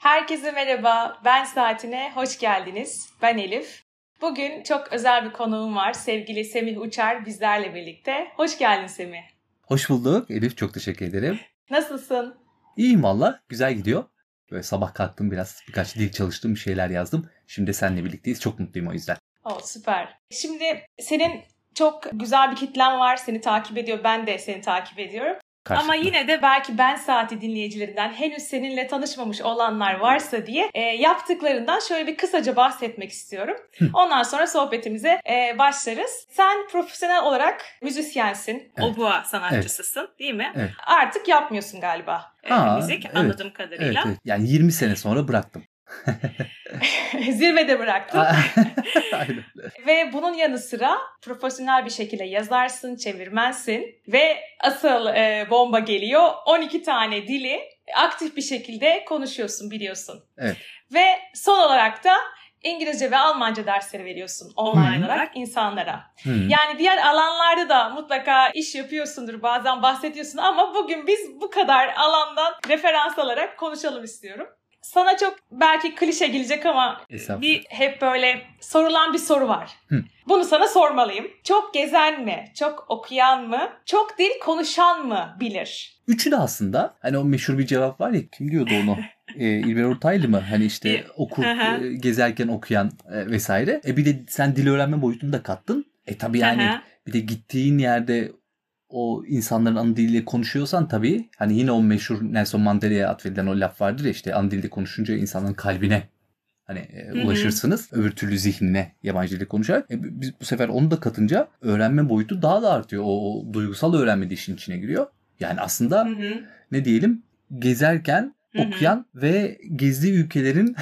Herkese merhaba, Ben Saatine hoş geldiniz. Ben Elif. Bugün çok özel bir konuğum var. Sevgili Semih Uçar bizlerle birlikte. Hoş geldin Semih. Hoş bulduk Elif, çok teşekkür ederim. Nasılsın? İyiyim valla, güzel gidiyor. Böyle sabah kalktım, birkaç dil çalıştım, bir şeyler yazdım. Şimdi de seninle birlikteyiz, çok mutluyum o yüzden. Süper. Şimdi senin çok güzel bir kitlen var, seni takip ediyor. Ben de seni takip ediyorum. Ama yine de belki Ben Saati dinleyicilerinden henüz seninle tanışmamış olanlar varsa diye yaptıklarından şöyle bir kısaca bahsetmek istiyorum. Ondan sonra sohbetimize başlarız. Sen profesyonel olarak müzisyensin, evet. Obua sanatçısısın, evet. Değil mi? Evet. Artık yapmıyorsun galiba müzik, evet. Anladığım kadarıyla. Evet. Yani 20 sene sonra bıraktım. Zirvede bıraktım. Ve bunun yanı sıra profesyonel bir şekilde yazarsın, çevirmensin ve asıl bomba geliyor. 12 tane dili aktif bir şekilde konuşuyorsun, biliyorsun. Evet. Ve son olarak da İngilizce ve Almanca dersleri veriyorsun online olarak insanlara. Yani diğer alanlarda da mutlaka iş yapıyorsundur, bazen bahsediyorsun ama bugün biz bu kadar alandan referans alarak konuşalım istiyorum. Sana çok belki klişe gelecek ama hep böyle sorulan bir soru var. Bunu sana sormalıyım. Çok gezen mi, çok okuyan mı, çok dil konuşan mı bilir? Üçü de aslında. Hani o meşhur bir cevap var ya, kim diyordu onu? İlber Ortaylı mı? Hani işte gezerken okuyan vesaire. Bir de sen dil öğrenme boyutunu da kattın. Tabii yani bir de gittiğin yerde o insanların ana diliyle konuşuyorsan tabii, hani yine o meşhur Nelson Mandela'ya atfedilen o laf vardır ya, işte ana dilde konuşunca insanların kalbine hani ulaşırsınız. Öbür türlü zihnine yabancı dilde konuşarak. Biz bu sefer onu da katınca öğrenme boyutu daha da artıyor. O duygusal öğrenme de işin içine giriyor. Yani aslında ne diyelim, gezerken okuyan ve gezdiği ülkelerin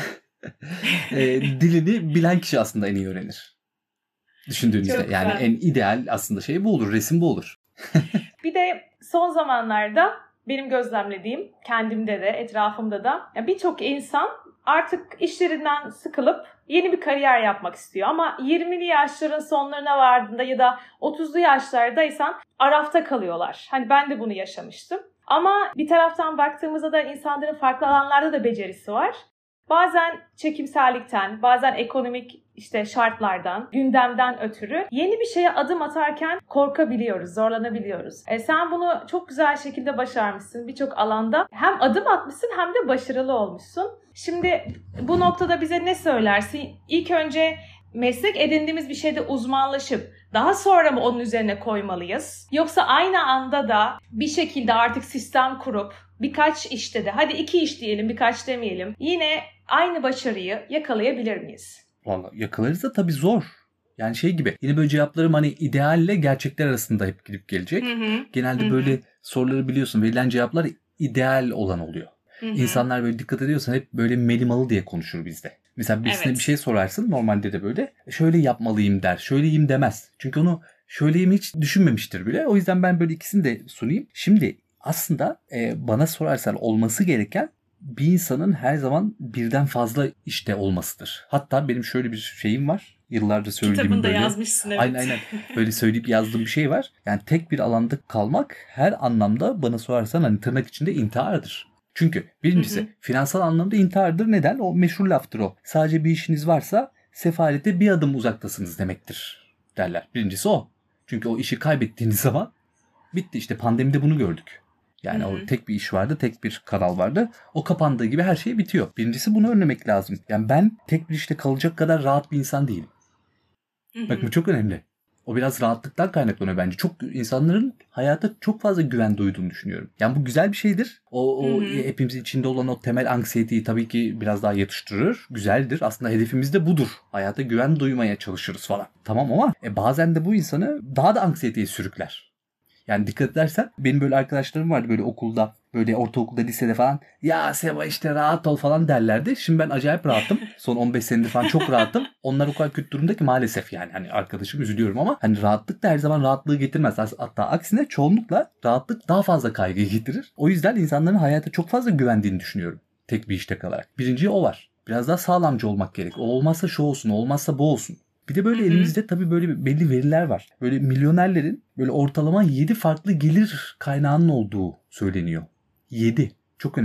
dilini bilen kişi aslında en iyi öğrenir. Düşündüğünüzde yani en ideal aslında şey bu olur, resim bu olur. Bir de son zamanlarda benim gözlemlediğim, kendimde de etrafımda da birçok insan artık işlerinden sıkılıp yeni bir kariyer yapmak istiyor. Ama 20'li yaşların sonlarına vardığında ya da 30'lu yaşlardaysan arafta kalıyorlar. Hani ben de bunu yaşamıştım. Ama bir taraftan baktığımızda da insanların farklı alanlarda da becerisi var. Bazen çekimsellikten, bazen ekonomik şartlardan, gündemden ötürü yeni bir şeye adım atarken korkabiliyoruz, zorlanabiliyoruz. Sen bunu çok güzel şekilde başarmışsın birçok alanda. Hem adım atmışsın hem de başarılı olmuşsun. Şimdi bu noktada bize ne söylersin? İlk önce meslek edindiğimiz bir şeyde uzmanlaşıp daha sonra mı onun üzerine koymalıyız? Yoksa aynı anda da bir şekilde artık sistem kurup birkaç işte de, hadi 2 iş diyelim, birkaç demeyelim, yine aynı başarıyı yakalayabilir miyiz? Vallahi yakalarız da tabii zor. Yani şey gibi, yine böyle cevaplarım hani idealle gerçekler arasında hep gidip gelecek. Genelde böyle soruları biliyorsun, verilen cevaplar ideal olan oluyor. İnsanlar böyle dikkat ediyorsan hep böyle melimalı diye konuşur bizde. Mesela birisine bir şey sorarsın, normalde de böyle şöyle yapmalıyım der, şöyleyim demez. Çünkü onu şöyleyim hiç düşünmemiştir bile. O yüzden ben böyle ikisini de sunayım. Şimdi aslında bana sorarsan olması gereken bir insanın her zaman birden fazla işte olmasıdır. Hatta benim şöyle bir şeyim var. Yıllardır söylediğim kitabında böyle. Yazmışsın, evet. Aynen. Böyle söyleyip yazdığım bir şey var. Yani tek bir alanda kalmak her anlamda bana sorarsan hani tırnak içinde intihardır. Çünkü birincisi finansal anlamda intihardır. Neden? O meşhur laftır o. Sadece bir işiniz varsa sefalete bir adım uzaktasınız demektir derler. Birincisi o. Çünkü o işi kaybettiğiniz zaman bitti. İşte pandemide bunu gördük. Yani o tek bir iş vardı, tek bir kanal vardı. O kapandığı gibi her şey bitiyor. Birincisi bunu önlemek lazım. Yani ben tek bir işte kalacak kadar rahat bir insan değilim. Bak bu çok önemli. O biraz rahatlıktan kaynaklanıyor bence. Çok insanların hayata çok fazla güven duyduğunu düşünüyorum. Yani bu güzel bir şeydir. O hepimizin içinde olan o temel anksiyeteyi tabii ki biraz daha yatıştırır. Güzeldir. Aslında hedefimiz de budur. Hayata güven duymaya çalışırız falan. Tamam ama bazen de bu insanı daha da anksiyeteye sürükler. Yani dikkat edersen benim böyle arkadaşlarım vardı böyle okulda, böyle ortaokulda, lisede falan. Ya Seva işte rahat ol falan derlerdi. Şimdi ben acayip rahatım. Son 15 senedir falan çok rahatım. Onlar o kadar kötü durumda ki maalesef yani. Hani arkadaşım, üzülüyorum ama hani rahatlık da her zaman rahatlığı getirmez. Hatta aksine çoğunlukla rahatlık daha fazla kaygıyı getirir. O yüzden insanların hayata çok fazla güvendiğini düşünüyorum. Tek bir işte kalarak. Birinci o var. Biraz daha sağlamcı olmak gerek. O olmazsa şu olsun, o olmazsa bu olsun. Bir de böyle elimizde tabii böyle belli veriler var. Böyle milyonerlerin böyle ortalama 7 farklı gelir kaynağının olduğu söyleniyor. 7. Çok önemli.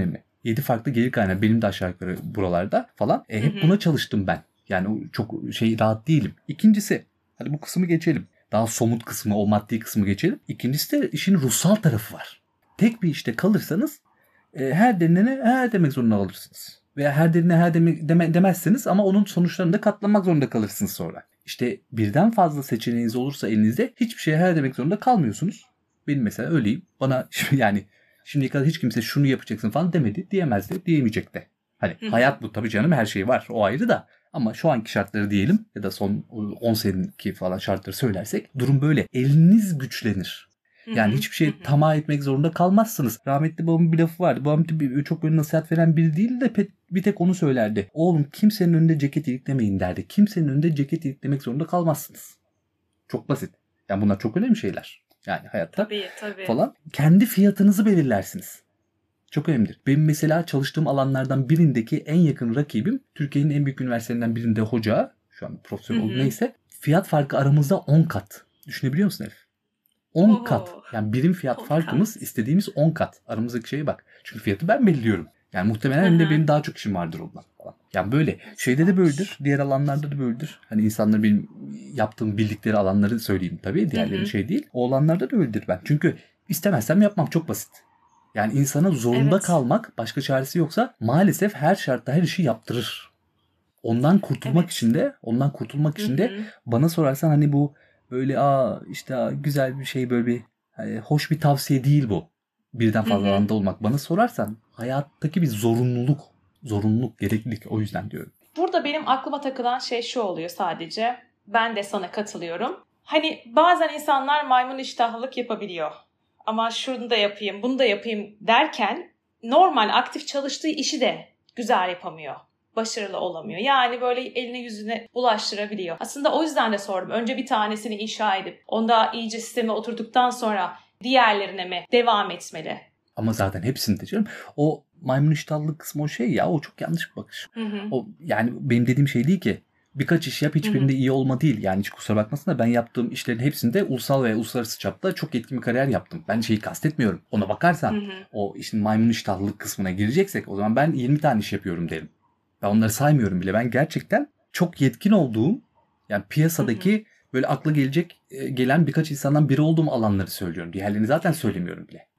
7 farklı gelir kaynağı. Benim de aşağı yukarı buralarda falan. Hep buna çalıştım ben. Yani çok rahat değilim. İkincisi, hadi bu kısmı geçelim. Daha somut kısmı, o maddi kısmı geçelim. İkincisi de işin ruhsal tarafı var. Tek bir işte kalırsanız her denene her demek zorunda kalırsınız. Veya her derine her demezseniz ama onun sonuçlarını da katlanmak zorunda kalırsınız sonra. İşte birden fazla seçeneğiniz olursa elinizde hiçbir şeye her demek zorunda kalmıyorsunuz. Benim mesela öyleyim. Bana yani şimdiye kadar hiç kimse şunu yapacaksın falan demedi. Diyemez de, diyemeyecek de. Hani hayat bu tabii canım, her şey var. O ayrı da. Ama şu anki şartları diyelim ya da son 10 seneki falan şartları söylersek durum böyle. Eliniz güçlenir. Yani hiçbir şey tamah etmek zorunda kalmazsınız. Rahmetli babamın bir lafı vardı. Babam çok böyle nasihat veren biri değil de bir tek onu söylerdi. Oğlum kimsenin önünde ceket iliklemeyin derdi. Kimsenin önünde ceket iliklemek zorunda kalmazsınız. Çok basit. Yani bunlar çok önemli şeyler. Yani hayatta tabii. falan. Kendi fiyatınızı belirlersiniz. Çok önemlidir. Benim mesela çalıştığım alanlardan birindeki en yakın rakibim Türkiye'nin en büyük üniversitelerinden birinde hoca. Şu an profesör oldu neyse. Fiyat farkı aramızda 10 kat. Düşünebiliyor musun Elif? 10 kat. Yani birim fiyat farkımız istediğimiz 10 kat. Aramızdaki şeye bak. Çünkü fiyatı ben belirliyorum. Yani muhtemelen elimde benim daha çok işim vardır ondan falan. Yani böyle. Şeyde de böyledir. Diğer alanlarda da böyledir. Hani insanlar benim yaptığım bildikleri alanları söyleyeyim tabii. Diğerleri şey değil. O alanlarda da öyledir ben. Çünkü istemezsem yapmam, çok basit. Yani insana zorunda kalmak, başka çaresi yoksa maalesef her şartta her işi yaptırır. Ondan kurtulmak için de bana sorarsan hani bu böyle işte güzel bir şey, böyle bir hoş bir tavsiye değil bu. Birden fazla alanda olmak. Bana sorarsan hayattaki bir zorunluluk, gereklilik, o yüzden diyorum. Burada benim aklıma takılan şey şu oluyor sadece. Ben de sana katılıyorum. Hani bazen insanlar maymun iştahlılık yapabiliyor. Ama şunu da yapayım, bunu da yapayım derken normal aktif çalıştığı işi de güzel yapamıyor. Başarılı olamıyor. Yani böyle eline yüzüne bulaştırabiliyor. Aslında o yüzden de sordum. Önce bir tanesini inşa edip onda iyice sisteme oturduktan sonra diğerlerine mi devam etmeli? Ama zaten hepsini de canım. O maymun iştahlılık kısmı o şey ya, o çok yanlış bir bakış. O yani benim dediğim şey değil ki. Birkaç iş yap, hiçbirinde iyi olma değil. Yani hiç kusura bakmasın da ben yaptığım işlerin hepsinde ulusal ve uluslararası çapta çok etkin bir kariyer yaptım. Ben şeyi kastetmiyorum. Ona bakarsan o işin maymun iştahlılık kısmına gireceksek o zaman ben 20 tane iş yapıyorum derim. Ben onları saymıyorum bile. Ben gerçekten çok yetkin olduğum, yani piyasadaki böyle akla gelen birkaç insandan biri olduğum alanları söylüyorum. Diğerlerini zaten söylemiyorum bile.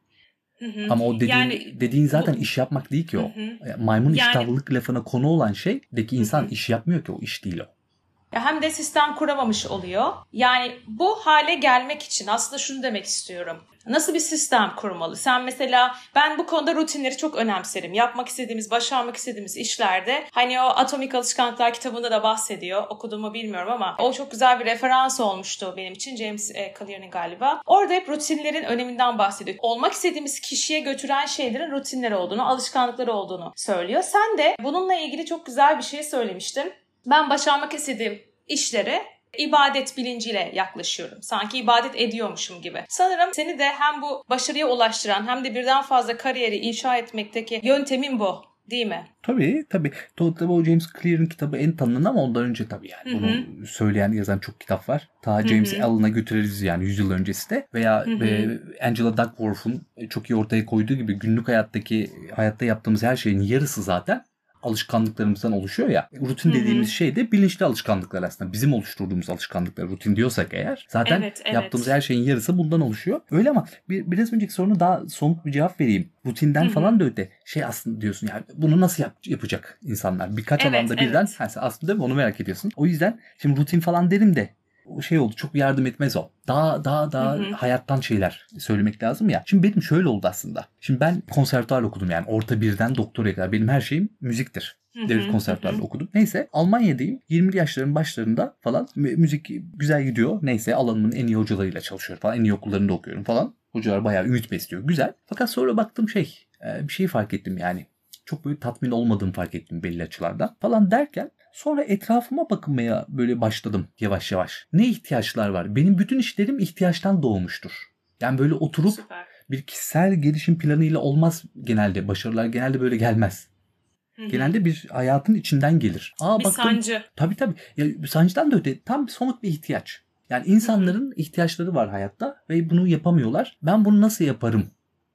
Ama o dediğin zaten iş yapmak değil ki o. Maymun iştahlılık lafına konu olan şeydeki insan iş yapmıyor ki, o iş değil o. Hem de sistem kuramamış oluyor. Yani bu hale gelmek için aslında şunu demek istiyorum. Nasıl bir sistem kurmalı? Sen mesela, ben bu konuda rutinleri çok önemserim. Yapmak istediğimiz, başarmak istediğimiz işlerde. Hani o Atomik Alışkanlıklar kitabında da bahsediyor. Okuduğumu bilmiyorum ama o çok güzel bir referans olmuştu benim için. James Clear'in galiba. Orada hep rutinlerin öneminden bahsediyor. Olmak istediğimiz kişiye götüren şeylerin rutinleri olduğunu, alışkanlıkları olduğunu söylüyor. Sen de bununla ilgili çok güzel bir şey söylemiştin. Ben başarmak istediğim işlere ibadet bilinciyle yaklaşıyorum. Sanki ibadet ediyormuşum gibi. Sanırım seni de hem bu başarıya ulaştıran hem de birden fazla kariyeri inşa etmekteki yöntemin bu, değil mi? Tabii. Tabii o James Clear'in kitabı en tanınan ama ondan önce tabii yani. Bunu söyleyen, yazan çok kitap var. Ta James Allen'a götürürüz yani 100 yıl öncesi de. Veya Angela Duckworth'un çok iyi ortaya koyduğu gibi günlük hayatta yaptığımız her şeyin yarısı zaten alışkanlıklarımızdan oluşuyor ya. Rutin dediğimiz şey de bilinçli alışkanlıklar aslında. Bizim oluşturduğumuz alışkanlıklar, rutin diyorsak eğer. Zaten yaptığımız her şeyin yarısı bundan oluşuyor. Öyle ama biraz önceki soruna daha somut bir cevap vereyim. Rutinden falan da öte. Şey aslında diyorsun yani bunu nasıl yapacak insanlar? Birkaç alanda birden. Sen aslında değil mi? Onu merak ediyorsun. O yüzden şimdi rutin falan derim de o şey oldu, çok yardım etmez o. Daha hayattan şeyler söylemek lazım ya. Şimdi benim şöyle oldu aslında. Şimdi ben konservatuvar okudum yani orta birden doktoraya kadar. Benim her şeyim müziktir. Devlet konservatuvarda okudum. Neyse Almanya'dayım. 20'li yaşların başlarında falan müzik güzel gidiyor. Neyse alanımın en iyi hocalarıyla çalışıyorum falan. En iyi okullarında okuyorum falan. Hocalar bayağı ümit besliyor. Güzel. Fakat sonra baktım bir şey fark ettim yani. Çok böyle tatmin olmadığımı fark ettim belli açılardan falan derken sonra etrafıma bakmaya böyle başladım yavaş yavaş. Ne ihtiyaçlar var? Benim bütün işlerim ihtiyaçtan doğmuştur. Yani böyle oturup bir kişisel gelişim planıyla olmaz genelde. Başarılar genelde böyle gelmez. Genelde bir hayatın içinden gelir. Baktım, sancı. Tabii. Ya, sancıdan da öte tam somut bir ihtiyaç. Yani insanların ihtiyaçları var hayatta ve bunu yapamıyorlar. Ben bunu nasıl yaparım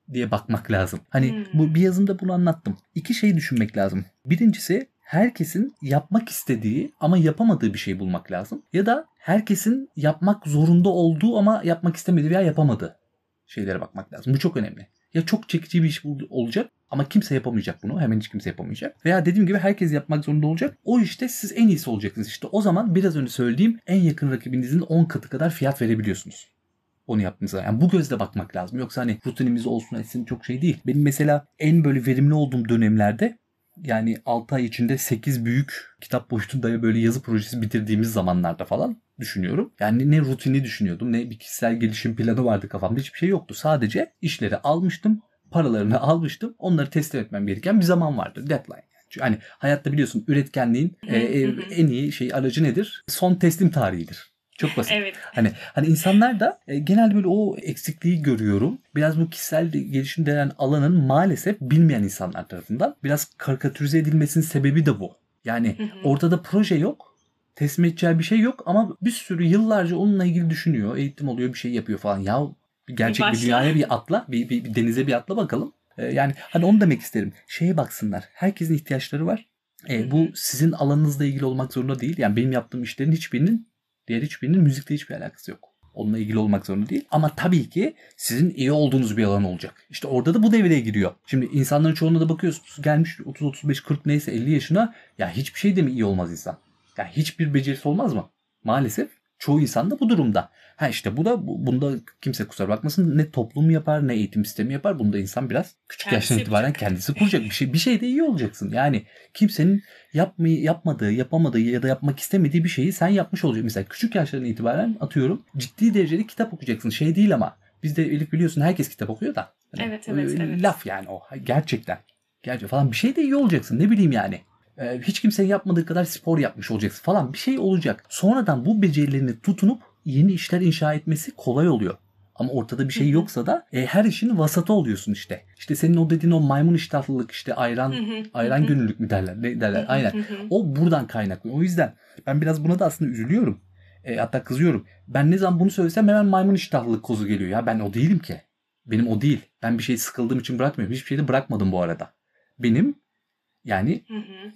diye bakmak lazım. Hani bu bir yazımda bunu anlattım. 2 şey düşünmek lazım. Birincisi herkesin yapmak istediği ama yapamadığı bir şey bulmak lazım. Ya da herkesin yapmak zorunda olduğu ama yapmak istemediği veya yapamadığı şeylere bakmak lazım. Bu çok önemli. Ya çok çekici bir iş olacak ama kimse yapamayacak bunu. Hemen hiç kimse yapamayacak. Veya dediğim gibi herkes yapmak zorunda olacak. O işte siz en iyisi olacaksınız. İşte o zaman biraz önce söylediğim en yakın rakibinizin 10 katı kadar fiyat verebiliyorsunuz. Onu yaptığınızda. Yani bu gözle bakmak lazım. Yoksa hani rutinimiz olsun etsin çok şey değil. Benim mesela en böyle verimli olduğum dönemlerde yani 6 ay içinde 8 büyük kitap boyutunda böyle yazı projesi bitirdiğimiz zamanlarda falan düşünüyorum. Yani ne rutini düşünüyordum ne bir kişisel gelişim planı vardı kafamda. Hiçbir şey yoktu. Sadece işleri almıştım. Paralarını almıştım. Onları teslim etmem gereken bir zaman vardı. Deadline. Hani hayatta biliyorsun üretkenliğin en iyi aracı nedir? Son teslim tarihidir. Çok basit. Evet. Hani insanlar da genelde böyle o eksikliği görüyorum. Biraz bu kişisel gelişim denen alanın maalesef bilmeyen insanlar tarafından biraz karikatürize edilmesinin sebebi de bu. Yani ortada proje yok. Teslim edeceği bir şey yok ama bir sürü yıllarca onunla ilgili düşünüyor. Eğitim oluyor, bir şey yapıyor falan. Ya gerçek bir dünyaya bir atla, bir denize bir atla bakalım. Yani hani onu demek isterim. Şeye baksınlar. Herkesin ihtiyaçları var. Bu sizin alanınızla ilgili olmak zorunda değil. Yani benim yaptığım işlerin diğer hiçbirinin müzikle hiçbir alakası yok. Onunla ilgili olmak zorunda değil. Ama tabii ki sizin iyi olduğunuz bir alan olacak. İşte orada da bu devreye giriyor. Şimdi insanların çoğuna da bakıyorsunuz. Gelmiş 30, 35, 40 neyse 50 yaşına. Ya hiçbir şey de mi iyi olmaz insan? Ya hiçbir becerisi olmaz mı? Maalesef çoğu insan da bu durumda. İşte bunda kimse kusura bakmasın ne toplum yapar ne eğitim sistemi yapar. Bunda insan biraz küçük yaştan itibaren kendisi kuracak. Bir şey de iyi olacaksın. Yani kimsenin yapmadığı, yapamadığı ya da yapmak istemediği bir şeyi sen yapmış olacaksın. Mesela küçük yaşlardan itibaren atıyorum ciddi derecede kitap okuyacaksın. Şey değil ama bizde Elif biliyorsun herkes kitap okuyor da. Hani evet. Laf yani o gerçekten. Gerçekten falan bir şey de iyi olacaksın. Ne bileyim yani. Hiç kimsenin yapmadığı kadar spor yapmış olacaksın falan bir şey olacak. Sonradan bu becerilerini tutunup yeni işler inşa etmesi kolay oluyor. Ama ortada bir şey yoksa da her işin vasatı oluyorsun işte. İşte senin o dediğin o maymun iştahlılık işte ayran gönüllülük mü derler? Ne derler? Aynen. O buradan kaynaklı. O yüzden ben biraz buna da aslında üzülüyorum. Hatta kızıyorum. Ben ne zaman bunu söylesem hemen maymun iştahlılık kozu geliyor ya. Ben o değilim ki. Benim o değil. Ben bir şey sıkıldığım için bırakmıyorum. Hiçbir şey de bırakmadım bu arada. Benim yani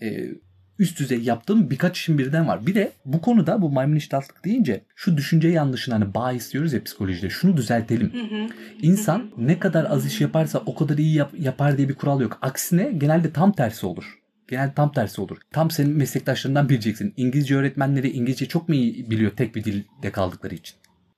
üst düzey yaptığım birkaç işim birden var. Bir de bu konuda bu maymun iştahlılık deyince şu düşünce yanlışını hani bias diyoruz ya psikolojide. Şunu düzeltelim. İnsan ne kadar az iş yaparsa o kadar iyi yapar diye bir kural yok. Aksine genelde tam tersi olur. Genelde tam tersi olur. Tam senin meslektaşlarından bileceksin. İngilizce öğretmenleri İngilizce çok mu iyi biliyor tek bir dilde kaldıkları için?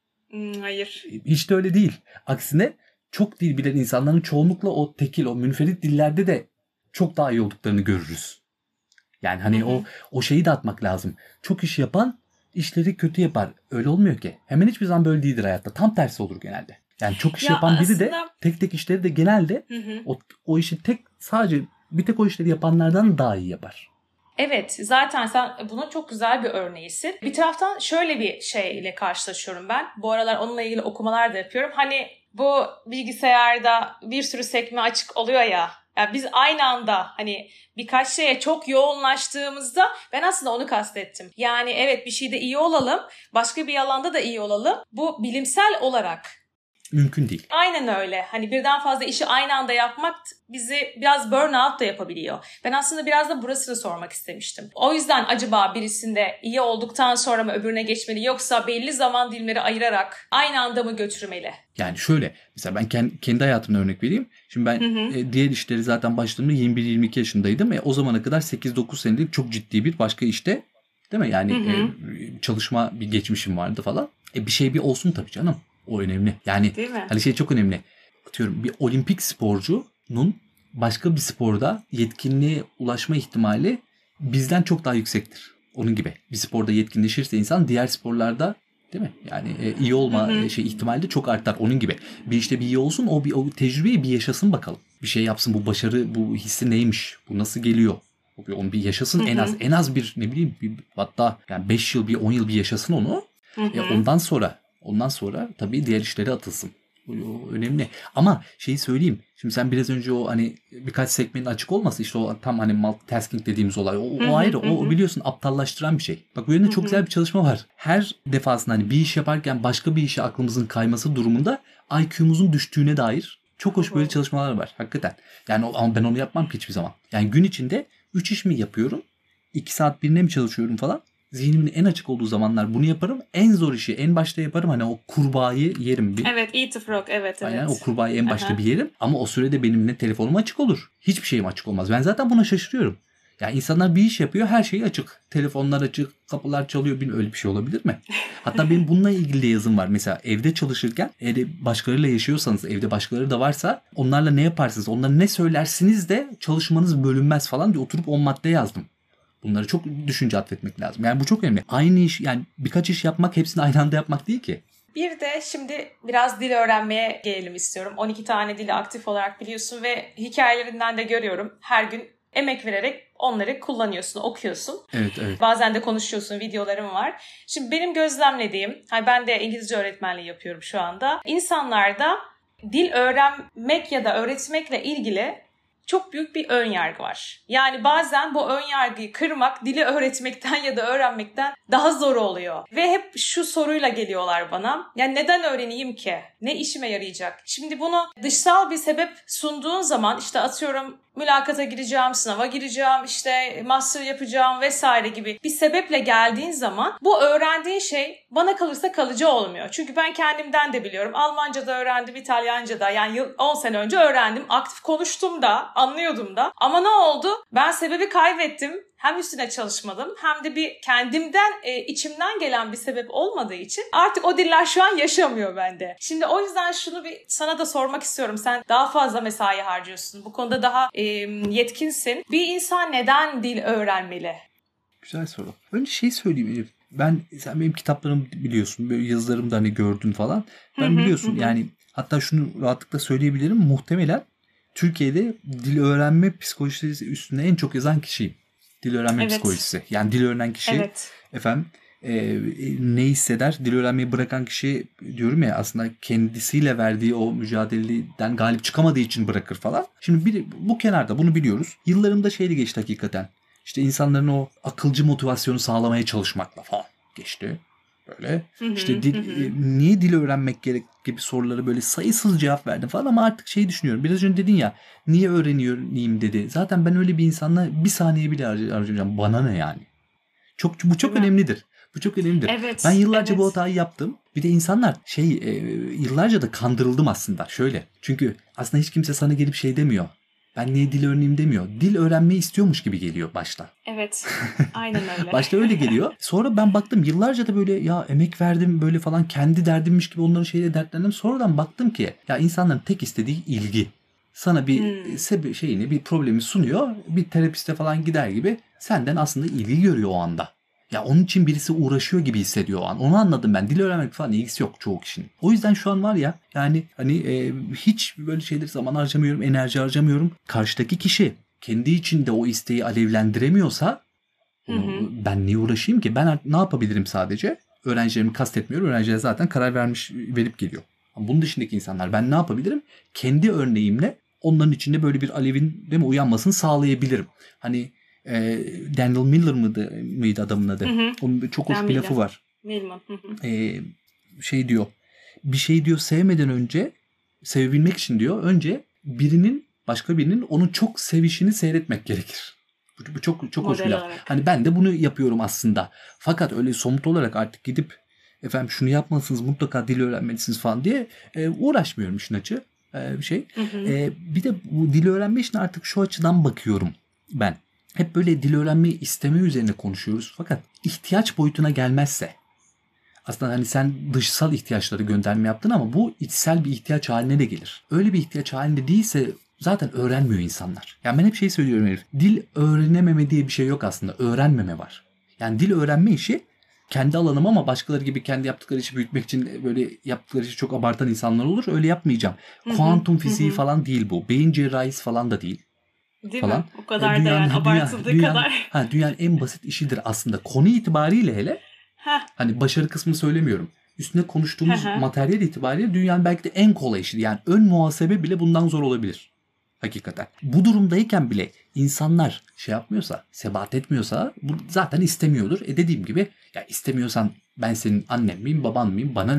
Hayır. Hiç de öyle değil. Aksine çok dil bilen insanların çoğunlukla o tekil, o münferit dillerde de çok daha iyi olduklarını görürüz. Yani hani o şeyi de atmak lazım. Çok iş yapan işleri kötü yapar. Öyle olmuyor ki. Hemen hiçbir zaman böyle değildir hayatta. Tam tersi olur genelde. Yani çok iş yapan biri de tek işleri de genelde o işi sadece bir tek o işleri yapanlardan daha iyi yapar. Evet, zaten sen bunun çok güzel bir örneğisin. Bir taraftan şöyle bir şeyle karşılaşıyorum ben. Bu aralar onunla ilgili okumalar da yapıyorum. Hani bu bilgisayarda bir sürü sekme açık oluyor ya. Yani biz aynı anda hani birkaç şeye çok yoğunlaştığımızda ben aslında onu kastettim. Yani evet bir şeyde iyi olalım, başka bir alanda da iyi olalım. Bu bilimsel olarak mümkün değil. Aynen öyle. Hani birden fazla işi aynı anda yapmak bizi biraz burnout da yapabiliyor. Ben aslında biraz da burasını sormak istemiştim. O yüzden acaba birisinde iyi olduktan sonra mı öbürüne geçmeli yoksa belli zaman dilimleri ayırarak aynı anda mı götürmeli? Yani şöyle mesela ben kendi hayatımdan örnek vereyim. Şimdi ben diğer işleri zaten başladığımda 21-22 yaşındaydım. O zamana kadar 8-9 senelik çok ciddi bir başka işte değil mi? Yani çalışma bir geçmişim vardı falan. Bir olsun tabii canım. O önemli. Yani hani şey çok önemli. Atıyorum bir olimpik sporcunun başka bir sporda yetkinliğe ulaşma ihtimali bizden çok daha yüksektir. Onun gibi. Bir sporda yetkinleşirse insan diğer sporlarda değil mi? Yani iyi olma ihtimali de çok artar. Onun gibi. Bir işte bir iyi olsun o tecrübeyi bir yaşasın bakalım. Bir şey yapsın bu başarı bu hissi neymiş? Bu nasıl geliyor? Onu bir yaşasın en az bir ne bileyim hatta yani 5 yıl 10 yıl bir yaşasın onu. Ondan sonra tabii diğer işlere atılsın. O önemli. Ama şeyi söyleyeyim. Şimdi sen biraz önce o hani birkaç sekmenin açık olması işte o tam hani multitasking dediğimiz olay. O ayrı. O biliyorsun aptallaştıran bir şey. Bak bu yönde çok güzel bir çalışma var. Her defasında hani bir iş yaparken başka bir işe aklımızın kayması durumunda IQ'muzun düştüğüne dair Çok hoş böyle çalışmalar var hakikaten. Yani ama ben onu yapmam ki hiçbir zaman. Yani gün içinde 3 iş mi yapıyorum? 2 saat birine mi çalışıyorum falan? Zihnimin en açık olduğu zamanlar bunu yaparım. En zor işi en başta yaparım. Hani o kurbağayı yerim bir. Evet, eat the frog. Evet. Yani o kurbağayı en başta bir yerim. Ama o sürede benim ne telefonum açık olur. Hiçbir şeyim açık olmaz. Ben zaten buna şaşırıyorum. Yani insanlar bir iş yapıyor, her şey açık. Telefonlar açık, kapılar çalıyor. Öyle bir şey olabilir mi? Hatta benim bununla ilgili de yazım var. Mesela evde çalışırken, evde başkalarıyla yaşıyorsanız, evde başkaları da varsa onlarla ne yaparsınız, onlara ne söylersiniz de çalışmanız bölünmez falan diye oturup 10 madde yazdım. Bunları çok düşünce atfetmek lazım. Yani bu çok önemli. Aynı iş, yani birkaç iş yapmak hepsini aynı anda yapmak değil ki. Bir de şimdi biraz dil öğrenmeye gelelim istiyorum. 12 tane dili aktif olarak biliyorsun ve hikayelerinden de görüyorum. Her gün emek vererek onları kullanıyorsun, okuyorsun. Evet. Bazen de konuşuyorsun, videolarım var. Şimdi benim gözlemlediğim, ben de İngilizce öğretmenliği yapıyorum şu anda. İnsanlarda dil öğrenmek ya da öğretmekle ilgili çok büyük bir ön yargı var. Yani bazen bu ön yargıyı kırmak dili öğretmekten ya da öğrenmekten daha zor oluyor. Ve hep şu soruyla geliyorlar bana. Yani neden öğreneyim ki? Ne işime yarayacak? Şimdi bunu dışsal bir sebep sunduğun zaman işte atıyorum mülakata gireceğim, sınava gireceğim, işte master yapacağım vesaire gibi bir sebeple geldiğin zaman bu öğrendiğin şey bana kalırsa kalıcı olmuyor. Çünkü ben kendimden de biliyorum. Almanca da öğrendim, İtalyanca da. Yani 10 sene önce öğrendim. Aktif konuştum da, anlıyordum da. Ama ne oldu? Ben sebebi kaybettim. Hem üstüne çalışmadım hem de bir kendimden, içimden gelen bir sebep olmadığı için artık o diller şu an yaşamıyor bende. Şimdi o yüzden şunu bir sana da sormak istiyorum. Sen daha fazla mesai harcıyorsun. Bu konuda daha yetkinsin. Bir insan neden dil öğrenmeli? Güzel soru. Önce söyleyeyim Elif. Sen benim kitaplarımı biliyorsun. Böyle yazılarımda hani gördün falan. Ben biliyorsun yani hatta şunu rahatlıkla söyleyebilirim. Muhtemelen Türkiye'de dil öğrenme psikolojisi üstünde en çok yazan kişiyim. Dil öğrenme psikolojisi. Yani dil öğrenen kişi ne hisseder? Dil öğrenmeyi bırakan kişi diyorum ya aslında kendisiyle verdiği o mücadeleden galip çıkamadığı için bırakır falan. Şimdi bu kenarda bunu biliyoruz. Yıllarımda geçti hakikaten. İşte insanların o akılcı motivasyonu sağlamaya çalışmakla falan geçti. Böyle. İşte niye dil öğrenmek gerek gibi sorulara böyle sayısız cevap verdim falan ama artık düşünüyorum. Biraz önce dedin ya niye öğreniyorum dedi. Zaten ben öyle bir insanla bir saniye bile harcayacağım. Bana ne yani? Bu çok önemlidir. Bu çok önemlidir. Evet, ben yıllarca bu hatayı yaptım. Bir de insanlar yıllarca da kandırıldım aslında. Şöyle. Çünkü aslında hiç kimse sana gelip demiyor. Ben niye dil öğreneyim demiyor. Dil öğrenmeyi istiyormuş gibi geliyor başta. Evet. Aynen öyle. Başta öyle geliyor. Sonra ben baktım yıllarca da böyle ya emek verdim böyle falan kendi derdimmiş gibi onların dertlendim. Sonradan baktım ki ya insanların tek istediği ilgi. Sana bir bir problemi sunuyor. Bir terapiste falan gider gibi senden aslında ilgi görüyor o anda. Ya onun için birisi uğraşıyor gibi hissediyor o an. Onu anladım ben. Dil öğrenmek falan ilgisi yok çoğu kişinin. O yüzden şu an var ya yani hiç böyle zaman harcamıyorum, enerji harcamıyorum. Karşıdaki kişi kendi içinde o isteği alevlendiremiyorsa ben niye uğraşayım ki? Ben ne yapabilirim sadece? Öğrencilerimi kastetmiyorum. Öğrenciler zaten karar verip geliyor. Ama bunun dışındaki insanlar ben ne yapabilirim? Kendi örneğimle onların içinde böyle bir alevin uyanmasını sağlayabilirim. Hani Daniel Miller mıydı adamın adı? Onun çok hoş bir lafı var. Diyor. Bir şeyi diyor sevmeden önce sevebilmek için diyor önce başka birinin onu çok sevişini seyretmek gerekir. Bu çok hoş bir laf. Hani ben de bunu yapıyorum aslında. Fakat öyle somut olarak artık gidip efendim şunu yapmalısınız mutlaka dil öğrenmelisiniz falan diye uğraşmıyorum işin açığı. Bir de bu dil öğrenme işine artık şu açıdan bakıyorum ben. Hep böyle dil öğrenmeyi isteme üzerine konuşuyoruz. Fakat ihtiyaç boyutuna gelmezse aslında hani sen dışsal ihtiyaçları gönderme yaptın ama bu içsel bir ihtiyaç haline de gelir. Öyle bir ihtiyaç halinde değilse zaten öğrenmiyor insanlar. Yani ben hep söylüyorum Elif. Dil öğrenememe diye bir şey yok aslında. Öğrenmeme var. Yani dil öğrenme işi kendi alanım ama başkaları gibi kendi yaptıkları işi büyütmek için böyle yaptıkları işi çok abartan insanlar olur. Öyle yapmayacağım. Kuantum fiziği falan değil bu. Beyin cerrahisi falan da değil. Değil falan. Mi? O kadar da yani abartıldığı kadar. Dünyanın en basit işidir aslında. Konu itibariyle hele hani başarı kısmını söylemiyorum. Üstüne konuştuğumuz materyal itibariyle dünyanın belki de en kolay işi. Yani ön muhasebe bile bundan zor olabilir. Hakikaten. Bu durumdayken bile insanlar yapmıyorsa, sebat etmiyorsa bu zaten istemiyordur. Dediğim gibi ya istemiyorsan ben senin annen miyim, baban mıyım, bana ne?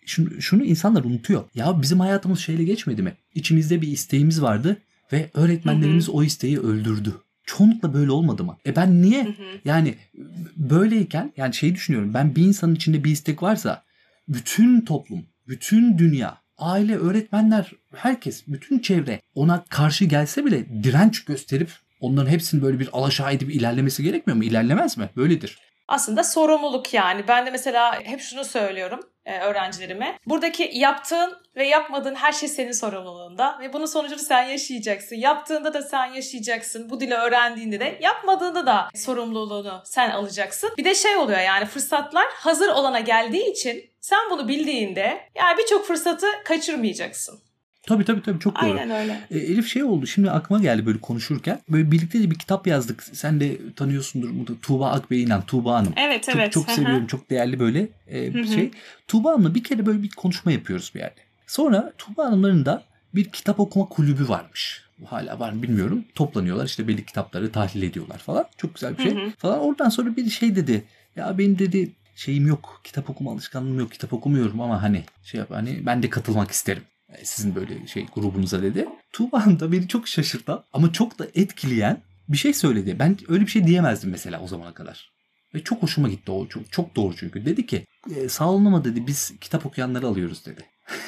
şunu insanlar unutuyor. Ya bizim hayatımız şeyle geçmedi mi? İçimizde bir isteğimiz vardı ve öğretmenlerimiz o isteği öldürdü. Çoğunlukla böyle olmadı mı? Ben niye? Yani böyleyken yani şeyi düşünüyorum. Ben bir insanın içinde bir istek varsa bütün toplum, bütün dünya, aile, öğretmenler, herkes, bütün çevre ona karşı gelse bile direnç gösterip onların hepsini böyle bir alaşağı edip ilerlemesi gerekmiyor mu? İlerlemez mi? Böyledir. Aslında sorumluluk yani. Ben de mesela hep şunu söylüyorum öğrencilerime. Buradaki yaptığın ve yapmadığın her şey senin sorumluluğunda ve bunun sonucunu sen yaşayacaksın. Yaptığında da sen yaşayacaksın. Bu dili öğrendiğinde de, yapmadığında da sorumluluğunu sen alacaksın. Bir de şey oluyor yani, fırsatlar hazır olana geldiği için sen bunu bildiğinde yani birçok fırsatı kaçırmayacaksın. Tabii çok doğru. Aynen öyle. Elif şey oldu, şimdi aklıma geldi böyle konuşurken. Böyle birlikte de bir kitap yazdık. Sen de tanıyorsundur. Tuğba Akbey'inan, Tuğba Hanım. Evet. Çok seviyorum. Çok değerli böyle bir şey. Tuğba Hanım'la bir kere böyle bir konuşma yapıyoruz bir yerde. Sonra Tuğba Hanım'ların da bir kitap okuma kulübü varmış. Hala var mı bilmiyorum. Toplanıyorlar işte, belli kitapları tahlil ediyorlar falan. Çok güzel bir şey falan. Oradan sonra bir şey dedi. Ya benim dedi şeyim yok. Kitap okuma alışkanlığım yok. Kitap okumuyorum ama hani ben de katılmak isterim sizin böyle grubunuza dedi. Tuğba Hanım da beni çok şaşırtan ama çok da etkileyen bir şey söyledi. Ben öyle bir şey diyemezdim mesela o zamana kadar. Ve çok hoşuma gitti o. Çok doğru çünkü. Dedi ki sağ olun ama dedi biz kitap okuyanları alıyoruz dedi.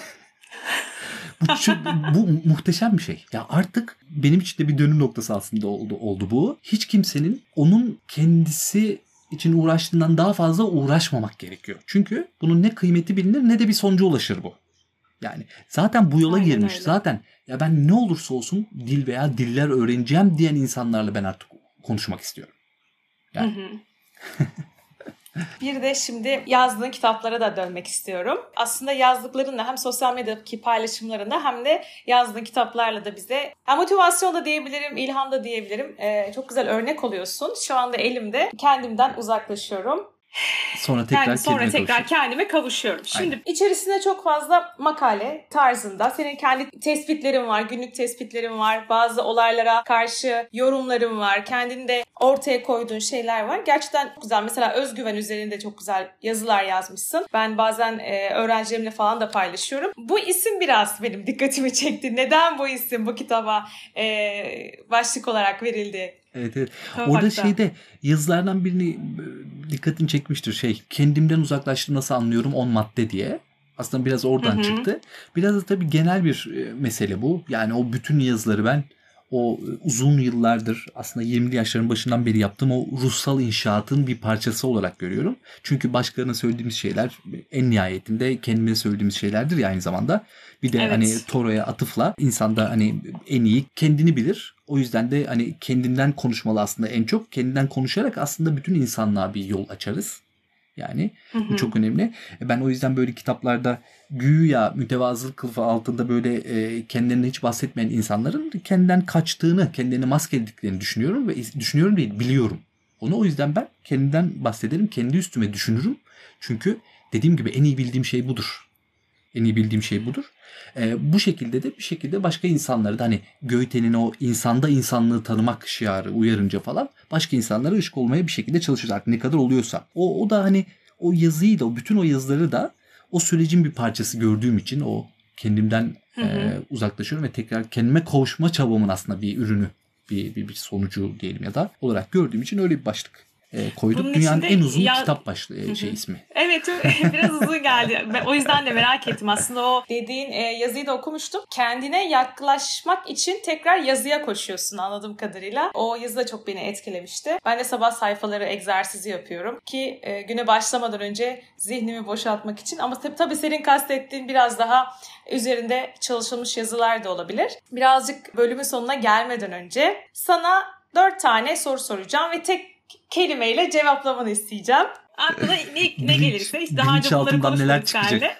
Bu muhteşem bir şey. Ya artık benim için de bir dönüm noktası aslında oldu bu. Hiç kimsenin onun kendisi için uğraştığından daha fazla uğraşmamak gerekiyor. Çünkü bunun ne kıymeti bilinir ne de bir sonuca ulaşır bu. Yani zaten bu yola Aynen girmiş. Öyle. Zaten ya ben ne olursa olsun dil veya diller öğreneceğim diyen insanlarla ben artık konuşmak istiyorum. Yani. Bir de şimdi yazdığın kitaplara da dönmek istiyorum. Aslında yazdıklarınla hem sosyal medyadaki paylaşımlarında hem de yazdığın kitaplarla da bize motivasyon da diyebilirim, ilham da diyebilirim. Çok güzel örnek oluyorsun. Şu anda elimde, kendimden uzaklaşıyorum. Sonra tekrar kendime kavuşuyorum. Şimdi içerisinde çok fazla makale tarzında senin kendi tespitlerin var, günlük tespitlerin var, bazı olaylara karşı yorumların var, kendinde ortaya koyduğun şeyler var. Gerçekten çok güzel. Mesela özgüven üzerinde çok güzel yazılar yazmışsın. Ben bazen öğrencilerimle falan da paylaşıyorum. Bu isim biraz benim dikkatimi çekti. Neden bu isim bu kitaba başlık olarak verildi? Evet. Orada yazılardan birini dikkatini çekmiştir. Kendimden uzaklaştım nasıl anlıyorum 10 madde diye. Aslında biraz oradan çıktı. Biraz da tabii genel bir mesele bu. Yani o bütün yazıları ben o uzun yıllardır aslında 20'li yaşların başından beri yaptığım o ruhsal inşaatın bir parçası olarak görüyorum. Çünkü başkalarına söylediğimiz şeyler en nihayetinde kendime söylediğimiz şeylerdir ya aynı zamanda. Bir de hani Toro'ya atıfla insanda hani en iyi kendini bilir. O yüzden de hani kendinden konuşmalı aslında en çok. Kendinden konuşarak aslında bütün insanlığa bir yol açarız. Yani bu çok önemli. Ben o yüzden böyle kitaplarda güya mütevazılık kılıfı altında böyle kendilerine hiç bahsetmeyen insanların kendinden kaçtığını, kendilerini maskelediklerini düşünüyorum ve düşünüyorum değil, biliyorum. Onu o yüzden ben kendimden bahsederim, kendi üstüme düşünürüm. Çünkü dediğim gibi en iyi bildiğim şey budur. En iyi bildiğim şey budur. Bu şekilde de bir şekilde başka insanları da hani Goethe'nin o insanda insanlığı tanımak şiarı uyarınca falan başka insanlara ışık olmaya bir şekilde çalışıyoruz artık ne kadar oluyorsa. O da hani o yazıyı da o bütün o yazıları da o sürecin bir parçası gördüğüm için o kendimden uzaklaşıyorum ve tekrar kendime kavuşma çabamın aslında bir ürünü, bir sonucu diyelim ya da olarak gördüğüm için öyle bir başlık koyduk. Bunun Dünyanın en uzun kitap başlığı ismi. Evet, biraz uzun geldi. O yüzden de merak ettim. Aslında o dediğin yazıyı da okumuştum. Kendine yaklaşmak için tekrar yazıya koşuyorsun anladığım kadarıyla. O yazı da çok beni etkilemişti. Ben de sabah sayfaları egzersizi yapıyorum ki güne başlamadan önce zihnimi boşaltmak için. Ama tabii senin kastettiğin biraz daha üzerinde çalışılmış yazılar da olabilir. Birazcık bölümün sonuna gelmeden önce sana 4 tane soru soracağım ve tek kelimeyle cevaplamanı isteyeceğim. Aklına ne gelirse. İşte daha önce bunları konuşmadık seninle.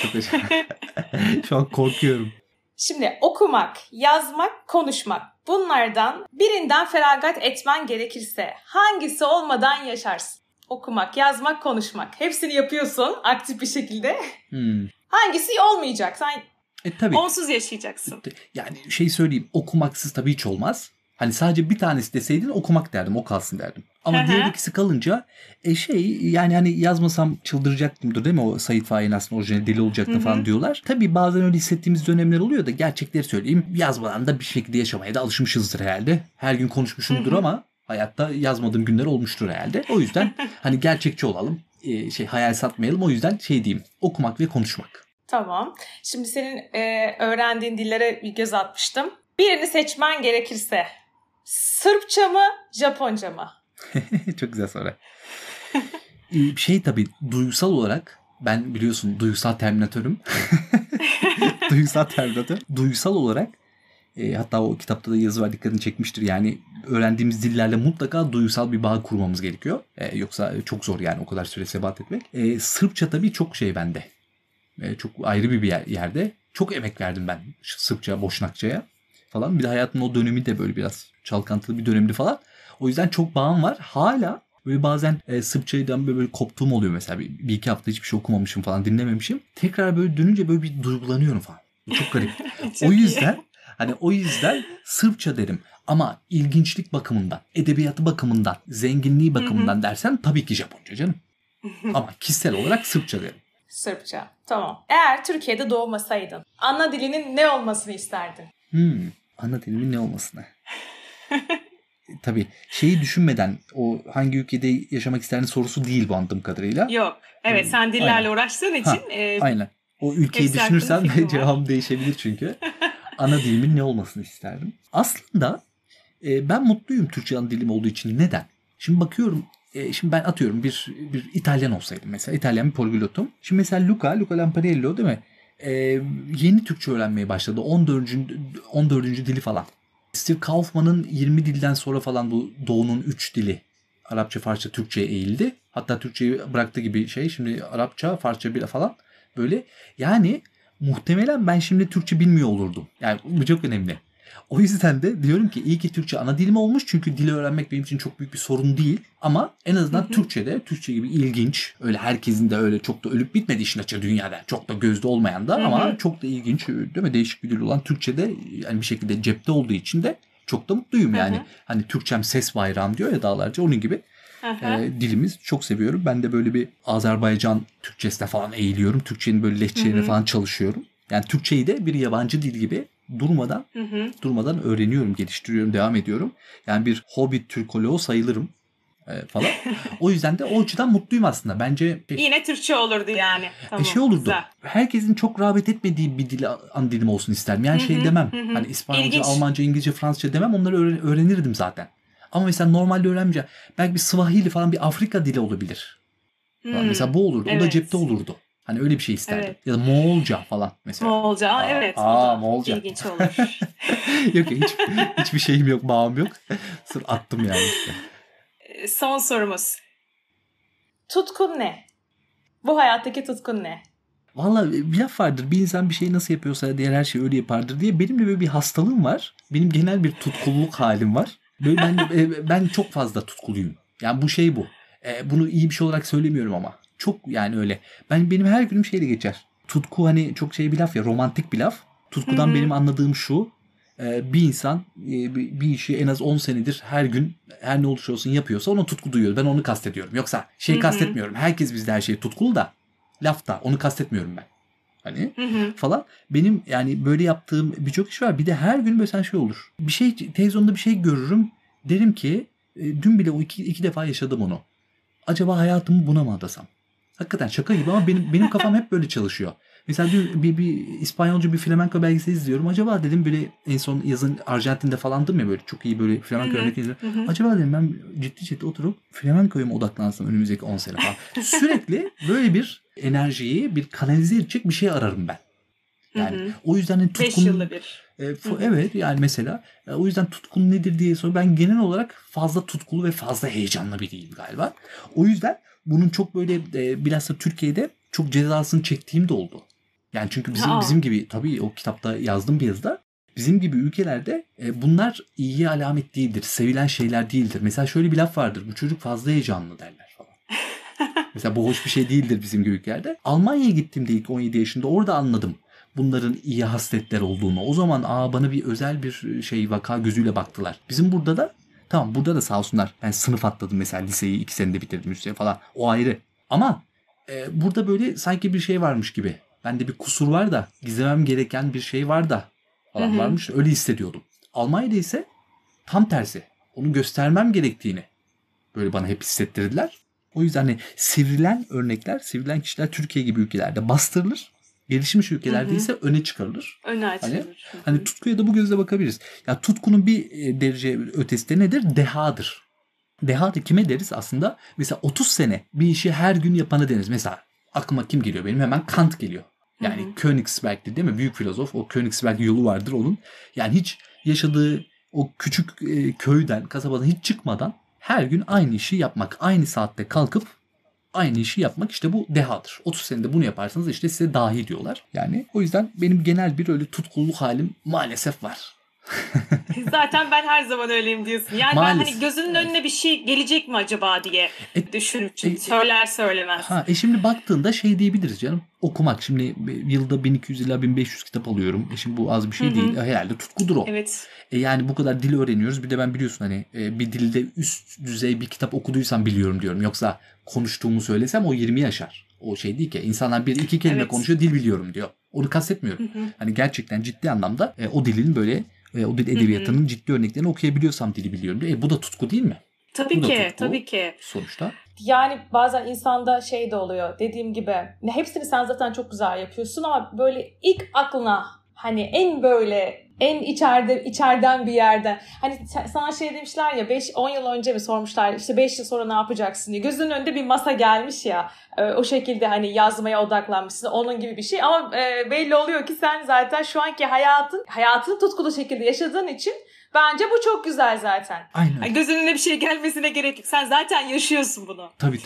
Şu an korkuyorum. Şimdi okumak, yazmak, konuşmak. Bunlardan birinden feragat etmen gerekirse hangisi olmadan yaşarsın? Okumak, yazmak, konuşmak. Hepsini yapıyorsun aktif bir şekilde. Hangisi olmayacak? Sen tabii. Onsuz yaşayacaksın. Yani söyleyeyim, okumaksız tabii hiç olmaz. Hani sadece bir tanesi deseydin okumak derdim, o kalsın derdim. Ama diğer ikisi kalınca yani hani yazmasam çıldıracaktımdır değil mi? O Said Faik'in aslında orijinal deli olacaktı falan diyorlar. Tabii bazen öyle hissettiğimiz dönemler oluyor da gerçekleri söyleyeyim. Yazmadan da bir şekilde yaşamaya da alışmışızdır herhalde. Her gün konuşmuşumdur ama hayatta yazmadığım günler olmuştur herhalde. O yüzden hani gerçekçi olalım. Hayal satmayalım. O yüzden diyeyim. Okumak ve konuşmak. Tamam. Şimdi senin öğrendiğin dillere bir göz atmıştım. Birini seçmen gerekirse Sırpça mı, Japonca mı? Çok güzel soru. Tabii duygusal olarak ben biliyorsun duygusal terminatörüm. Duygusal olarak hatta o kitapta da yazı var, dikkatini çekmiştir. Yani öğrendiğimiz dillerle mutlaka duygusal bir bağ kurmamız gerekiyor. Yoksa çok zor yani o kadar süre sebat etmek. Sırpça tabii çok bende. Çok ayrı bir yerde. Çok emek verdim ben Sırpça, Boşnakça'ya falan. Bir de hayatımın o dönemi de böyle biraz çalkantılı bir dönemdi falan. O yüzden çok bağım var. Hala böyle bazen Sırpça'dan böyle koptuğum oluyor mesela. Bir iki hafta hiçbir şey okumamışım falan, dinlememişim. Tekrar böyle dönünce böyle bir duygulanıyorum falan. Çok garip. O yüzden Sırpça derim. Ama ilginçlik bakımından, edebiyatı bakımından, zenginliği bakımından dersen tabii ki Japonca canım. Ama kişisel olarak Sırpça derim. Sırpça. Tamam. Eğer Türkiye'de doğmasaydın ana dilinin ne olmasını isterdin? Ana dilimin ne olmasını? Tabii düşünmeden o hangi ülkede yaşamak isterdin sorusu değil bu anladığım kadarıyla. Yok. Evet, sen dillerle uğraştığın için. Aynen. O ülkeyi düşünürsen cevabım değişebilir çünkü. Ana dilimin ne olmasını isterdim? Aslında ben mutluyum Türkçe ana dilim olduğu için. Neden? Şimdi bakıyorum. Şimdi ben atıyorum bir İtalyan olsaydım mesela. İtalyan bir poliglotum. Şimdi mesela Luca Lamparello değil mi? Yeni Türkçe öğrenmeye başladı. 14. dili falan. Steve Kaufman'ın 20 dilden sonra falan bu Doğu'nun 3 dili. Arapça, Farsça, Türkçe'ye eğildi. Hatta Türkçeyi bıraktı gibi Şimdi Arapça, Farsça bile falan. Böyle yani muhtemelen ben şimdi Türkçe bilmiyor olurdum. Yani bu çok önemli. O yüzden de diyorum ki iyi ki Türkçe ana dilim olmuş. Çünkü dili öğrenmek benim için çok büyük bir sorun değil. Ama en azından Türkçe gibi ilginç. Öyle herkesin de öyle çok da ölüp bitmedi işin açığı dünyada. Çok da gözde olmayan da ama çok da ilginç değil mi? Değişik bir dil olan Türkçe'de yani bir şekilde cepte olduğu için de çok da mutluyum yani. Hani Türkçem ses bayrağım diyor ya dağlarca onun gibi. Dilimiz çok seviyorum. Ben de böyle bir Azerbaycan Türkçesine falan eğiliyorum. Türkçenin böyle lehçelerine falan çalışıyorum. Yani Türkçeyi de bir yabancı dil gibi durmadan öğreniyorum, geliştiriyorum, devam ediyorum. Yani bir hobbit Türkoloğu sayılırım falan. O yüzden de o açıdan mutluyum aslında. Bence yine Türkçe olurdu yani. Tamam, olurdu. Güzel. Herkesin çok rağbet etmediği bir dil, ana dilim olsun isterim. Yani demem. Hani İspanyolca, Almanca, İngilizce, Fransızca demem. Onları öğrenirdim zaten. Ama mesela normalde öğrenmeyeceğim. Belki bir Swahili falan bir Afrika dili olabilir. Mesela bu olurdu. Evet. O da cepte olurdu. Hani öyle bir şey isterdim. Evet. Ya da Moğolca falan mesela. Moğolca evet. Moğolca. İlginç olur. Yok hiçbir şeyim yok, bağım yok. Sırf attım yani işte. Son sorumuz. Tutkun ne? Bu hayattaki tutkun ne? Vallahi bir laf vardır. Bir insan bir şeyi nasıl yapıyorsa diğer her şeyi öyle yapardır diye. Benim de böyle bir hastalığım var. Benim genel bir tutkululuk halim var. Böyle ben çok fazla tutkuluyum. Yani bu. Bunu iyi bir şey olarak söylemiyorum ama. Çok yani öyle. Benim her günüm şeyle geçer. Tutku hani çok bir laf ya, romantik bir laf. Tutkudan benim anladığım şu. Bir insan bir işi en az 10 senedir her gün her ne olursa olsun yapıyorsa ona tutku duyuyor. Ben onu kastediyorum. Yoksa kastetmiyorum. Herkes bizde her şeye tutkulu da lafta onu kastetmiyorum ben. Hani falan. Benim yani böyle yaptığım birçok iş var. Bir de her gün mesela olur. Bir şey televizyonda bir şey görürüm. Derim ki dün bile o iki defa yaşadım onu. Acaba hayatımı buna mı adasam? Hakikaten şaka gibi ama benim kafam hep böyle çalışıyor. Mesela bir İspanyolca bir flamenco belgeseli izliyorum. Acaba dedim böyle en son yazın Arjantin'de falandım ya böyle çok iyi böyle flamenco örnek izliyorum. Acaba dedim ben ciddi oturup flamenco'ya mı odaklansam önümüzdeki 10 sene falan. Sürekli böyle bir enerjiyi bir kanalize edecek bir şey ararım ben. Yani o yüzden tutkun... 5 yılda bir. Evet yani mesela o yüzden tutkun nedir diye soruyorum. Ben genel olarak fazla tutkulu ve fazla heyecanlı biriyim galiba. O yüzden bunun çok böyle bilhassa Türkiye'de çok cezasını çektiğim de oldu. Yani çünkü bizim gibi tabii o kitapta yazdım bir yazıda. Bizim gibi ülkelerde bunlar iyiye alamet değildir. Sevilen şeyler değildir. Mesela şöyle bir laf vardır. Bu çocuk fazla heyecanlı derler falan. Mesela bu hoş bir şey değildir bizim gibi ülkelerde. Almanya'ya gittiğimde ilk 17 yaşında orada anladım bunların iyi hasletler olduğunu. O zaman bana bir özel bir vaka gözüyle baktılar. Bizim burada da Tamam, burada da sağ olsunlar. Ben sınıf atladım mesela, liseyi 2 senede bitirdim, 3 sene falan. O ayrı. Ama burada böyle sanki bir şey varmış gibi. Bende bir kusur var da, gizlemem gereken bir şey var da falan varmış. Öyle hissediyordum. Almanya'da ise tam tersi. Onu göstermem gerektiğini böyle bana hep hissettirdiler. O yüzden hani sivrilen örnekler, sivrilen kişiler Türkiye gibi ülkelerde bastırılır. Gelişmiş ülkelerde ise öne çıkarılır. Öne açılır. Hani tutkuya da bu gözle bakabiliriz. Ya tutkunun bir derece ötesi de nedir? Dehadır. Deha da kime deriz aslında? Mesela 30 sene bir işi her gün yapanı deriz. Mesela aklıma kim geliyor benim? Hemen Kant geliyor. Yani Königsberg'ti değil mi? Büyük filozof. O Königsberg yolu vardır onun. Yani hiç yaşadığı o küçük köyden, kasabadan hiç çıkmadan her gün aynı işi yapmak. Aynı saatte kalkıp aynı işi yapmak, işte bu dehadır. 30 senede bunu yaparsanız işte size dahi diyorlar. Yani o yüzden benim genel bir öyle tutkuluk halim maalesef var. Zaten ben her zaman öyleyim diyorsun. Yani maalesef. Ben hani gözünün önüne bir şey gelecek mi acaba diye düşünüp söyler söylemez. Şimdi baktığında şey diyebiliriz canım. Okumak. Şimdi yılda 1200 ila 1500 kitap alıyorum. Şimdi bu az bir şey değil. Herhalde tutkudur o. Evet. Yani bu kadar dil öğreniyoruz. Bir de ben biliyorsun hani bir dilde üst düzey bir kitap okuduysam biliyorum diyorum. Yoksa konuştuğumu söylesem o 20 yaşar. O şey değil ki. İnsanlar 1-2 kelime konuşuyor, dil biliyorum diyor. Onu kastetmiyorum. Hani gerçekten ciddi anlamda o dilin böyle o dil edebiyatının ciddi örneklerini okuyabiliyorsam dili biliyorum diyor. Bu da tutku değil mi? Tabii ki, tabii ki. Sonuçta. Yani bazen insanda şey de oluyor, dediğim gibi hepsini sen zaten çok güzel yapıyorsun ama böyle ilk aklına hani en içeriden bir yerden hani sana şey demişler ya 5-10 yıl önce mi sormuşlar işte 5 yıl sonra ne yapacaksın diye, gözünün önünde bir masa gelmiş ya, o şekilde hani yazmaya odaklanmışsın, onun gibi bir şey ama belli oluyor ki sen zaten şu anki hayatını tutkulu şekilde yaşadığın için bence bu çok güzel zaten. Aynen. Yani gözünün önüne bir şey gelmesine gerek yok. Sen zaten yaşıyorsun bunu. Tabii.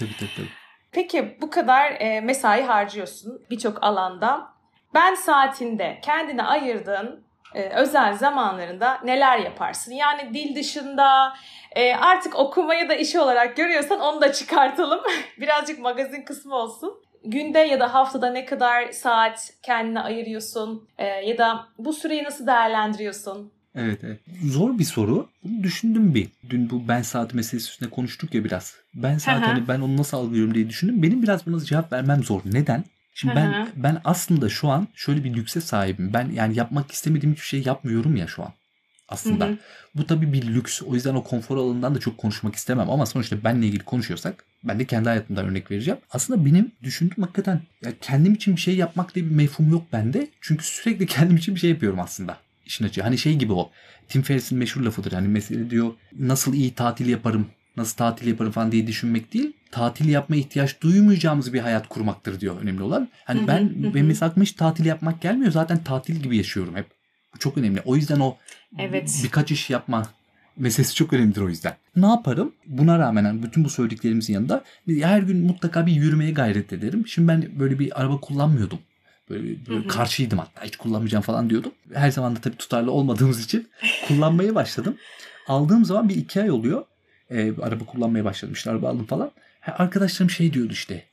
Peki bu kadar mesai harcıyorsun birçok alanda. Ben saatinde kendine ayırdığın özel zamanlarında neler yaparsın? Yani dil dışında artık okumayı da işi olarak görüyorsan onu da çıkartalım. Birazcık magazin kısmı olsun. Günde ya da haftada ne kadar saat kendine ayırıyorsun? Ya da bu süreyi nasıl değerlendiriyorsun? Evet. Zor bir soru. Bunu düşündüm bir. Dün bu ben saat meselesi üstüne konuştuk ya biraz. Ben saat hani ben onu nasıl algılıyorum diye düşündüm. Benim biraz buna cevap vermem zor. Neden? Şimdi ben aslında şu an şöyle bir lükse sahibim. Ben yani yapmak istemediğim hiçbir şey yapmıyorum ya şu an. Aslında. Bu tabii bir lüks. O yüzden o konfor alanından da çok konuşmak istemem. Ama sonuçta benle ilgili konuşuyorsak ben de kendi hayatımdan örnek vereceğim. Aslında benim düşündüğüm hakikaten ya kendim için bir şey yapmak diye bir mefhum yok bende. Çünkü sürekli kendim için bir şey yapıyorum aslında. İşin açığı. Hani şey gibi o. Tim Ferriss'in meşhur lafıdır. Hani mesela diyor nasıl iyi tatil yaparım, nasıl tatil yaparım falan diye düşünmek değil. Tatil yapmaya ihtiyaç duymayacağımız bir hayat kurmaktır diyor önemli olan. Hani benim mesela aklıma hiç tatil yapmak gelmiyor. Zaten tatil gibi yaşıyorum hep. Bu çok önemli. O yüzden o birkaç iş yapma meselesi çok önemlidir o yüzden. Ne yaparım? Buna rağmen bütün bu söylediklerimizin yanında her gün mutlaka bir yürümeye gayret ederim. Şimdi ben böyle bir araba kullanmıyordum. Böyle karşıydım, hatta hiç kullanmayacağım falan diyordum. Her zaman da tabii tutarlı olmadığımız için kullanmaya başladım. Aldığım zaman bir 2 ay oluyor. Araba kullanmaya başladım, işte araba aldım falan. Arkadaşlarım şey diyordu işte.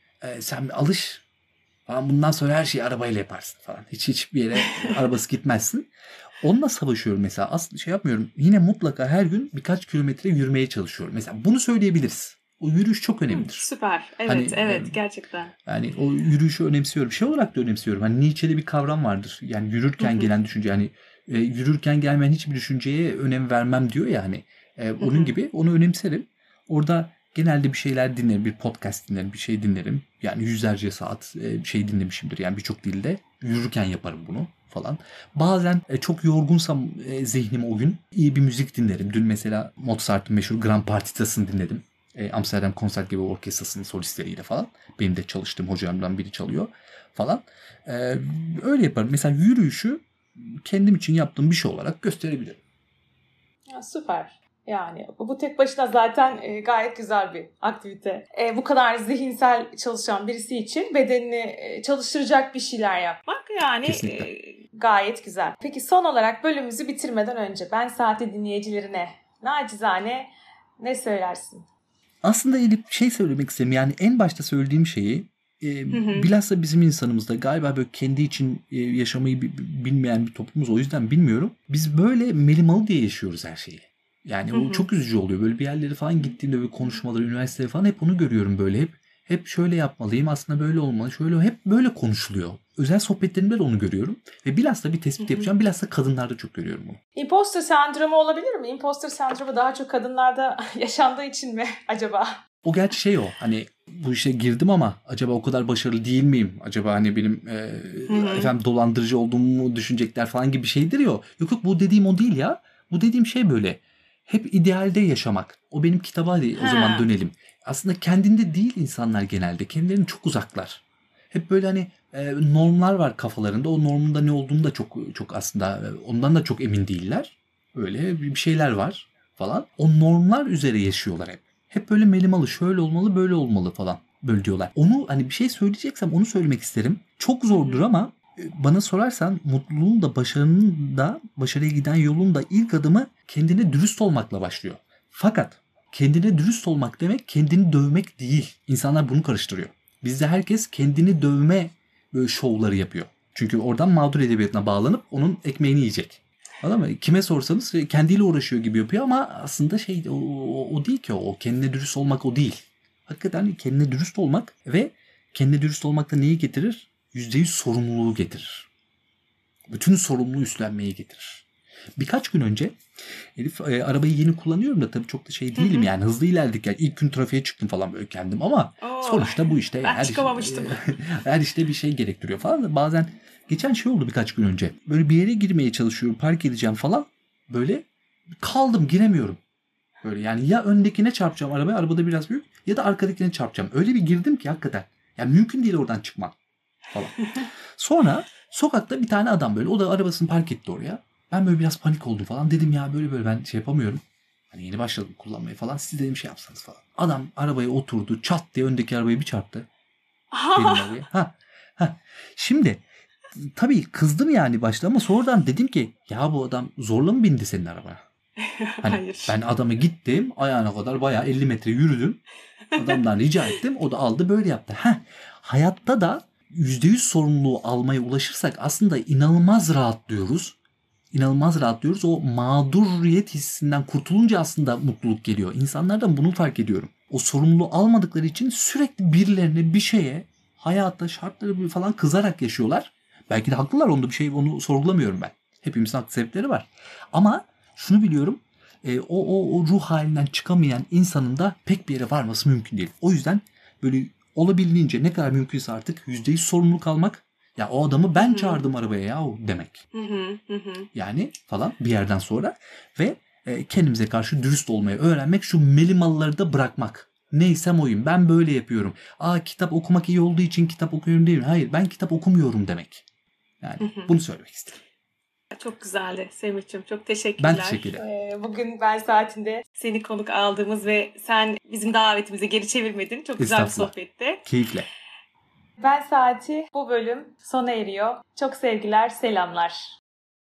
Sen alış falan, bundan sonra her şeyi arabayla yaparsın falan. Hiçbir yere arabası gitmezsin. Onunla savaşıyorum mesela. Aslında şey yapmıyorum. Yine mutlaka her gün birkaç kilometre yürümeye çalışıyorum. Mesela bunu söyleyebiliriz. O yürüyüş çok önemlidir. Süper. Evet, evet gerçekten. Yani o yürüyüşü önemsiyorum. Şey olarak da önemsiyorum. Hani Nietzsche'de bir kavram vardır. Yani yürürken gelen düşünce. Yani yürürken gelmeyen hiçbir düşünceye önem vermem diyor ya hani. Onun gibi onu önemserim. Orada genelde bir şeyler dinlerim. Bir podcast dinlerim. Bir şey dinlerim. Yani yüzlerce saat şey dinlemişimdir. Yani birçok dilde. Yürürken yaparım bunu falan. Bazen çok yorgunsam zihnim o gün iyi bir müzik dinlerim. Dün mesela Mozart'ın meşhur Grand Partitası'nı dinledim. Amsterdam Concertgebouw Orkestrası'nın solistleriyle falan. Benim de çalıştığım hocamdan biri çalıyor falan. Öyle yaparım. Mesela yürüyüşü kendim için yaptığım bir şey olarak gösterebilirim. Ya, süper. Yani bu tek başına zaten gayet güzel bir aktivite. Bu kadar zihinsel çalışan birisi için bedenini çalıştıracak bir şeyler yapmak yani gayet güzel. Peki son olarak bölümümüzü bitirmeden önce Ben Saati dinleyicilerine nacizane ne söylersin? Aslında Elif şey söylemek istedim. Yani en başta söylediğim şeyi bilhassa bizim insanımızda galiba böyle kendi için yaşamayı bilmeyen bir toplumuz. O yüzden bilmiyorum. Biz böyle melimalı diye yaşıyoruz her şeyi. Yani o çok üzücü oluyor. Böyle bir yerlere falan gittiğimde böyle konuşmaları, üniversitede falan hep onu görüyorum böyle. Hep şöyle yapmalıyım, aslında böyle olmalı, şöyle, hep böyle konuşuluyor. Özel sohbetlerimde de onu görüyorum. Ve bilhassa bir tespit yapacağım. Bilhassa kadınlarda çok görüyorum bunu. Imposter sendromu olabilir mi? Imposter sendromu daha çok kadınlarda yaşandığı için mi acaba? O gerçi o. Hani bu işe girdim ama acaba o kadar başarılı değil miyim? Acaba hani benim efendim dolandırıcı olduğumu düşünecekler falan gibi bir şeydir ya. Yok bu dediğim o değil ya. Bu dediğim şey böyle. Hep idealde yaşamak. O benim kitaba o zaman dönelim. Aslında kendinde değil insanlar genelde. Kendilerini çok uzaklar. Hep böyle hani normlar var kafalarında. O normun da ne olduğunu da çok aslında ondan da çok emin değiller. Öyle bir şeyler var falan. O normlar üzere yaşıyorlar hep. Hep böyle melimalı, şöyle olmalı, böyle olmalı falan. Böyle diyorlar. Onu hani bir şey söyleyeceksem onu söylemek isterim. Çok zordur ama bana sorarsan mutluluğun da başarının da başarıya giden yolun da ilk adımı kendine dürüst olmakla başlıyor. Fakat kendine dürüst olmak demek kendini dövmek değil. İnsanlar bunu karıştırıyor. Bizde herkes kendini dövme böyle şovları yapıyor. Çünkü oradan mağdur edebiyatına bağlanıp onun ekmeğini yiyecek. Anladın mı? Kime sorsanız kendiyle uğraşıyor gibi yapıyor ama aslında o değil ki o. Kendine dürüst olmak o değil. Hakikaten kendine dürüst olmak ve kendine dürüst olmak da neyi getirir? %100 sorumluluğu getirir. Bütün sorumluluğu üstlenmeyi getirir. Birkaç gün önce Elif arabayı yeni kullanıyorum da tabii çok da şey değilim yani hızlı ilerledik. Yani ilk gün trafiğe çıktım falan böyle kendim ama sonuçta bu işte her işte bir şey gerektiriyor falan. Bazen geçen şey oldu birkaç gün önce. Böyle bir yere girmeye çalışıyorum, park edeceğim falan. Böyle kaldım, giremiyorum. Böyle yani ya öndekine çarpacağım arabaya, arabada biraz büyük, ya da arkadakine çarpacağım. Öyle bir girdim ki hakikaten. Yani mümkün değil oradan çıkmam falan. Sonra sokakta bir tane adam böyle, o da arabasını park etti oraya. Ben böyle biraz panik oldum falan. Dedim ya böyle ben şey yapamıyorum. Hani yeni başladım kullanmaya falan. Siz dedim şey yapsanız falan. Adam arabaya oturdu. Çat diye öndeki arabayı bir çarptı. Benim arabaya. Şimdi tabii kızdım yani başta ama sonradan dedim ki ya bu adam zorla mı bindi senin arabaya? Hani hayır. Ben adamı gittim ayağına kadar bayağı 50 metre yürüdüm. Adamdan rica ettim. O da aldı böyle yaptı. Hayatta da %100 sorumluluğu almaya ulaşırsak aslında inanılmaz rahatlıyoruz. İnanılmaz rahatlıyoruz. O mağduriyet hissinden kurtulunca aslında mutluluk geliyor. İnsanlardan bunu fark ediyorum. O sorumluluğu almadıkları için sürekli birilerine, bir şeye, hayatta şartları falan kızarak yaşıyorlar. Belki de haklılar, onu sorgulamıyorum ben. Hepimizin haklı sebepleri var. Ama şunu biliyorum. O ruh halinden çıkamayan insanın da pek bir yere varması mümkün değil. O yüzden böyle olabildiğince ne kadar mümkünse artık %100 sorumluluk almak. Ya o adamı ben çağırdım arabaya ya demek. Yani falan bir yerden sonra ve kendimize karşı dürüst olmayı öğrenmek, şu melimalıları da bırakmak. Neysem oyum, ben böyle yapıyorum. Kitap okumak iyi olduğu için kitap okuyorum değil mi? Hayır, ben kitap okumuyorum demek. Yani bunu söylemek istedim. Çok güzeldi Semih'ciğim. Çok teşekkürler. Ben teşekkür ederim. Bugün Ben Saatinde seni konuk aldığımız ve sen bizim davetimizi geri çevirmedin. Çok güzel bir sohbetti. Keyifle. Ben Saati bu bölüm sona eriyor. Çok sevgiler, selamlar.